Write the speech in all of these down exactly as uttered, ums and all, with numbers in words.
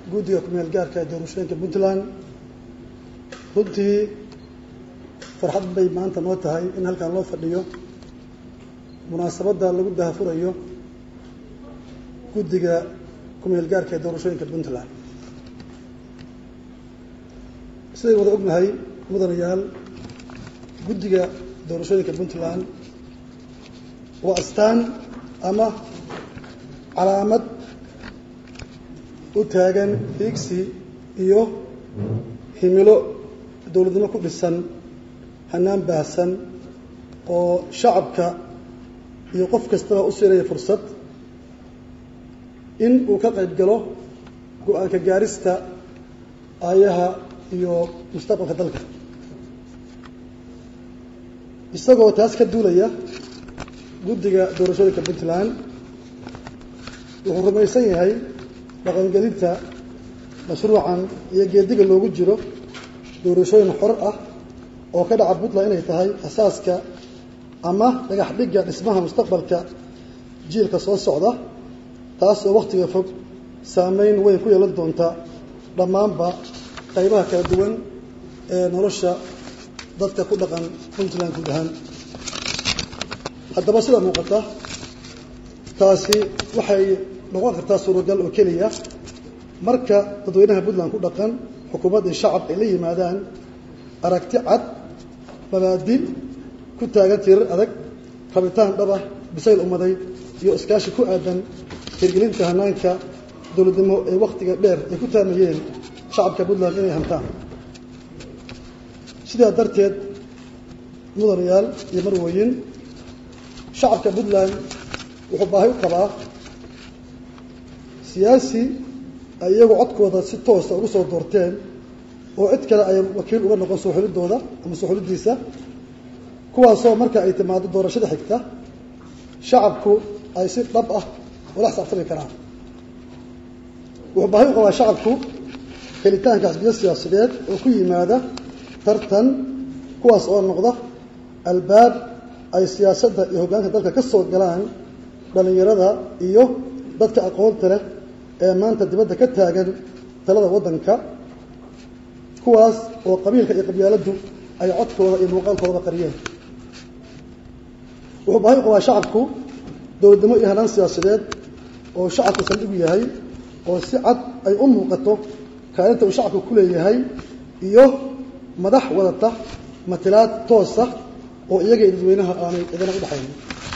guddiga ku-meel gaarka ee doorashooyinka puntland runtii farxad bay maanta noo tahay in halkan loo fadhiyo munaasabadda lagu dahafurayo guddiga ku-meel gaarka ee doorashooyinka puntland. siday wada ognahay mudanayaal, guddiga doorashooyinka puntland waa astaan ama calaamad u taagan hiigsi iyo himilo dowladnimo ku dhisan hanaan baahsan oo shacabka iyo qof kastaba u siinaya fursad in uu ka qayb galo go-aanka gaarista aayaha iyo mustaqbalka dalka. isagoo taas ka duulaya, guddiga doorashooyinka puntland wuxuu rumaysan yahay dhaqangelinta mashruucan iyo geediga loogu jiro doorashooyin xor ah oo ka dhaca puntland inay tahay asaaska ama dhagax dhigga dhismaha mustaqbalka jiilka soo socda, taas oo wakhtiga fog saameyn weyn ku yeelan doonta dhammaanba qaybaha kala duwan ee nolosha dadka ku dhaqan puntland guud ahaan. haddaba sida muuqata, taasi waxay noqon kartaa suuragal oo keliya marka dadweynaha puntland ku dhaqan xukuumadda iyo shacab ay la yimaadaan aragti cad, mabaadi ku taagan tiirar adag, rabitaan dhaba, bisayl ummaday iyo iskaashi ku aadan hirgelinta hanaanka dowladnimo ee wakhtiga dheer ay ku taamayeen shacabka puntland inay hantaan. sidaa darteed, mudanayaal iyo marwooyin, shacabka puntland wuxuu baahi u qabaa siyaasi ay iyagu codkooda si toosa ugu soo doorteen oo cid kale ay wakiil uga noqon soo xulidooda ama soo xulidiisa, kuwaasoo marka ay timaado doorashada xigta shacabku ay si dhab ah ula xisaabtami karaan. wuxuu baahi u qabaa shacabku helitaanka xisbiyo siyaasadeed oo ku yimaada tartan, kuwaas oo noqda albaab ay siyaasadda iyo hoggaanka dalka ka soo galaan dhallinyarada iyo dadka aqoonta leh ee maanta dibadda ka taagan talada waddanka, kuwaas oo qabiilka iyo qabyaaladdu ay codkooda iyo muuqaalkoodaba qariyeen. wuxuu baahi u qabaa shacabku dowladnimo iyo hanaan siyaasadeed oo shacabku saldhigu yahay, oo si cad ay u muuqato kaalinta uu shacabku ku leeyahay, iyo madax wadata matilaad toosa oo iyaga iyo dadweynaha aanay idana u dhexayn.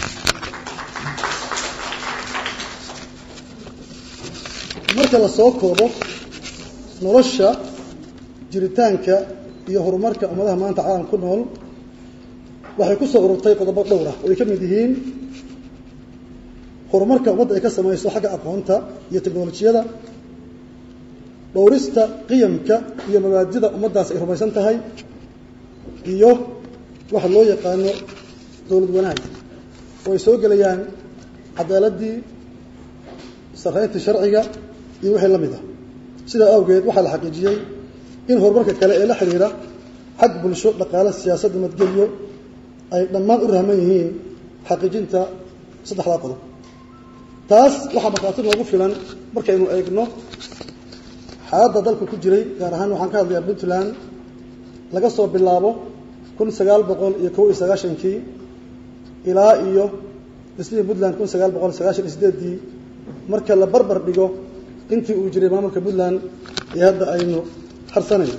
marka la soo koobo, nolosha, jiritaanka iyo horumarka ummadaha maanta caalam ku nool waxay ku soo ururtay qodobo dhowr ah oo ay ka mid yihiin horumarka ummadda ay ka samayso xagga aqoonta iyo teknolojiyada, dhowrista qiyamka iyo mabaadida ummaddaas ay rumaysan tahay, iyo waxa loo yaqaano dowlad wanaag oo ay soo gelayaan cadaaladdii, sarreyntii sharciga iyo wixii la mid ah. sidaa awgeed waxaa la xaqiijiyey in horumarka kale ee la xiriira xag bulsho, dhaqaale, siyaasad, nabadgelyo ay dhammaan u rahman yihiin xaqiijinta saddexdaa qodob. taas waxaa markhaati noogu filan markaynu eegno xaaladda dalku ku jiray, gaar ahaan waxaan ka hadlayaa puntland laga soo bilaabo kun sagaal boqol iyo kow iyo sagaashankii ilaa iyo dhismihii puntland kun sagaal boqol sagaashan iyo sideedii, marka la barbar dhigo intii uu jiray maamulka puntland ee hadda aynu harsanayno.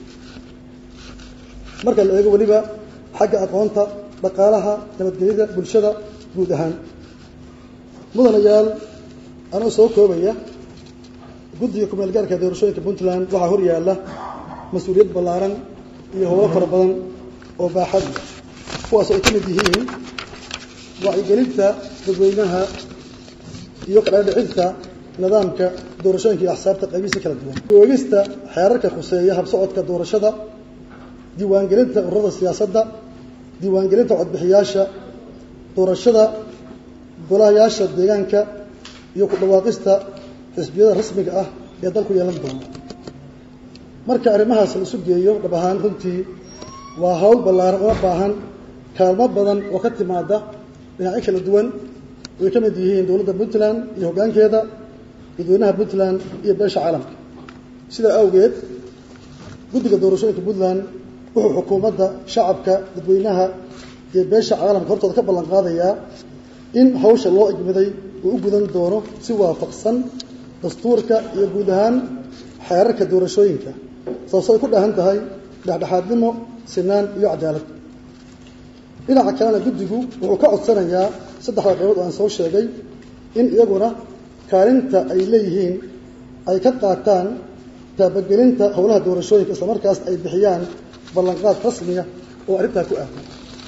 marka la eego weliba xagga aqoonta, dhaqaalaha, nabadgelyada, bulshada guud ahaan. mudanayaal, anoo soo koobaya, guddiga ku-meel gaarka doorashooyinka puntland waxaa hor yaalla mas-uuliyad ballaaran iyo howlo fara badan oo baaxad leh, kuwaas oo ay ka mid yihiin wacyigelinta dadweynaha iyo kadhadhicinta nidaamka doorashooyinka iyo axsaabta qaybihiisa kala duwan, oogista xeerarka khuseeya habsocodka doorashada, diiwaangelinta ururada siyaasadda, diiwaangelinta codbixiyaasha, doorashada golahayaasha deegaanka iyo ku dhawaaqista xisbiyada rasmiga ah ee dalku yeelan doona. marka arrimahaas la isu geeyo, dhab ahaan runtii waa hawl ballaaran oo baahan kaalmo badan oo ka timaada dhinacyo kala duwan oo ay ka mid yihiin dowladda puntland iyo hoggaankeeda, dadweynaha puntland iyo beesha caalamka. sidaa awgeed guddiga doorashooyinka puntland wuxuu xukuumadda shacabka dadweynaha iyo beesha caalamka hortooda ka ballan qaadayaa in hawsha loo igmiday uu u gudan doono si waafaqsan dastuurka iyo guud ahaan xeerarka doorashooyinka sababtoo ay ku dhahan tahay dhexdhexaadnimo sinaan iyo cadaalad dhinaca kalena guddigu wuxuu ka codsanayaa saddexda qaybood oo aan soo sheegay in iyaguna kaalinta ay leeyihiin ay ka qaataan taabagelinta howlaha doorashooyinka islamarkaas ay bixiyaan ballanqaad rasmiya oo arrintaa ku aadan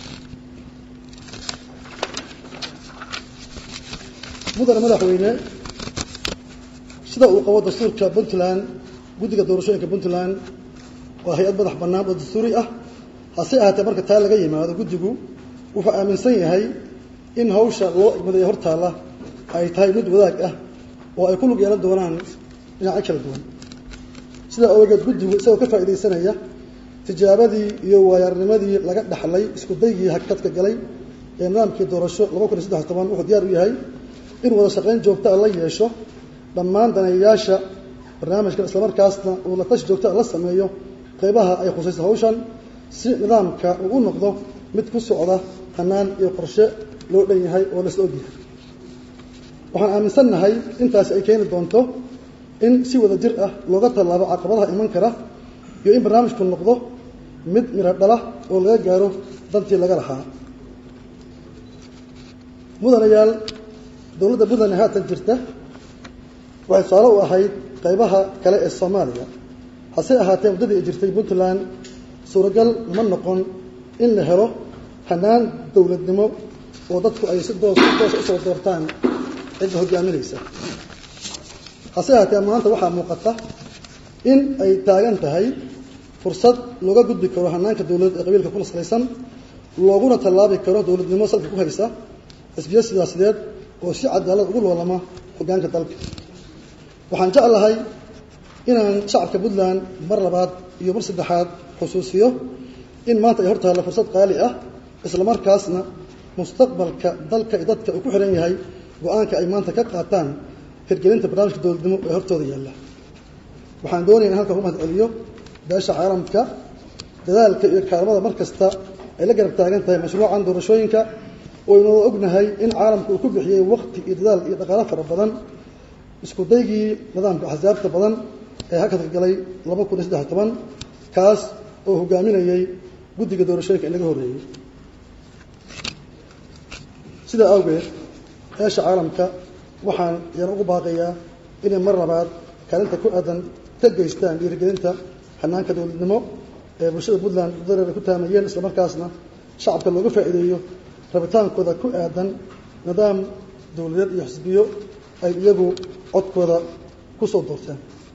mudane madaxweyne sida uu qabo dastuurka puntland guddiga doorashooyinka puntland waa hay-ad madax bannaan oo dastuuri ah hase ahaatee marka taa laga yimaado guddigu wuxuu aaminsan yahay in hawsha loo igmaday ee hortaalla ay tahay mid wadaag ah oo ay ku lug yeelan doonaan dhinacyo kala duwan sidaa awgeed guddigu isagoo ka faa'iidaysanaya tijaabadii iyo waayaarnimadii laga dhaxlay isku daygii hakadka galay ee nidaamkii doorasho laba kun iyo saddex iyo toban wuxuu diyaar u yahay in wada shaqayn joogta a la yeesho dhammaan daneeyayaasha barnaamijkan islamarkaasna uu la tashi joogta a la sameeyo qaybaha ay khusayso hawshan si nidaamka uu u noqdo mid ku socda hannaan iyo qorshe loo dhan yahay oo laisla ogyahay waxaan aaminsannahay intaasi ay keeni doonto in si wada jir ah looga tallaabo caqabadaha iman kara iyo in barnaamijku noqdo mid miro dhala oo laga gaaro dantii laga lahaa mudanayaal dowladda puntland ee haatan jirta waxay tusaale u ahayd qaybaha kale ee soomaaliya hase ahaatee muddadii ay jirtay puntland suuragal ma noqon in la helo hannaan dowladnimo oo dadku ay si doos toosa usoo doortaan cidda hogaaminaysa hase ahaatee maanta waxaa muuqata in ay taagan tahay fursad looga gudbi karo hannaanka dowladeed ee qabiilka ku salaysan looguna tallaabi karo dowladnimo salka ku haysa xisbiyo siyaasideed oo si cadaalad ugu loolama hoggaanka dalka waxaan jeclahay inaan shacabka puntland mar labaad iyo mar saddexaad xusuusiyo in maanta ay hortaalla fursad qaali ah islamarkaasna mustaqbalka dalka iyo dadka uu ku xihan yahay go-aanka ay maanta ka qaataan hirgelinta barnaamijka dowladnimo ee hortooda yaalla waxaan doonaya in halkan ku mahad celiyo beesha caalamka dadaalka iyo kaalmada mar kasta ay la garab taagan tahay mashruucan doorashooyinka oo inoo ognahay in caalamka uu ku bixiyey waqti iyo dadaal iyo dhaqaalo fara badan isku daygii nidaamka axsaabta badan ee hakadka galay laba kun iyo saddex iyo toban kaas oo hogaaminayay guddiga doorashooyinka in laga horreeyey sidaa awgeed beesha caalamka waxaan yaan ugu baaqayaa inay mar labaad kaalinta ku aadan ka geystaan dhiirigelinta hannaanka dowladnimo ee bulshada puntland dareer ay ku taamayeen islamarkaasna shacabka looga faa'iideeyo rabitaankooda ku aadan nidaam dowladeed iyo xisbiyo ay iyagu codkooda ku soo doorteen